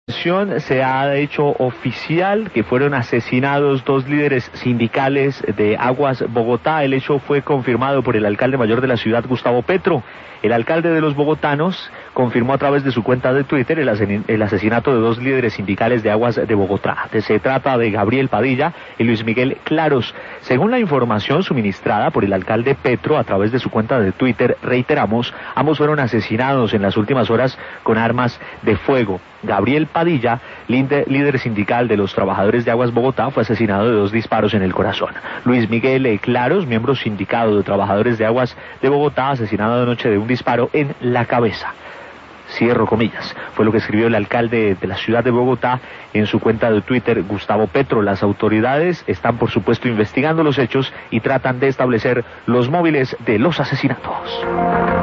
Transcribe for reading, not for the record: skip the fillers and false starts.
Se ha hecho oficial que fueron asesinados dos líderes sindicales de Aguas Bogotá. El hecho fue confirmado por el alcalde mayor de la ciudad, Gustavo Petro. El alcalde de los bogotanos confirmó a través de su cuenta de Twitter el asesinato de dos líderes sindicales de Aguas de Bogotá. Se trata de Gabriel Padilla y Luis Miguel Claros. Según la información suministrada por el alcalde Petro a través de su cuenta de Twitter, reiteramos, ambos fueron asesinados en las últimas horas con armas de fuego. Gabriel Padilla, líder sindical de los trabajadores de Aguas Bogotá, fue asesinado de 2 disparos en el corazón. Luis Miguel Claros, miembro sindicado de trabajadores de Aguas de Bogotá, asesinado anoche de un disparo en la cabeza. Cierro comillas. Fue lo que escribió el alcalde de la ciudad de Bogotá en su cuenta de Twitter, Gustavo Petro. Las autoridades están, por supuesto, investigando los hechos y tratan de establecer los móviles de los asesinatos.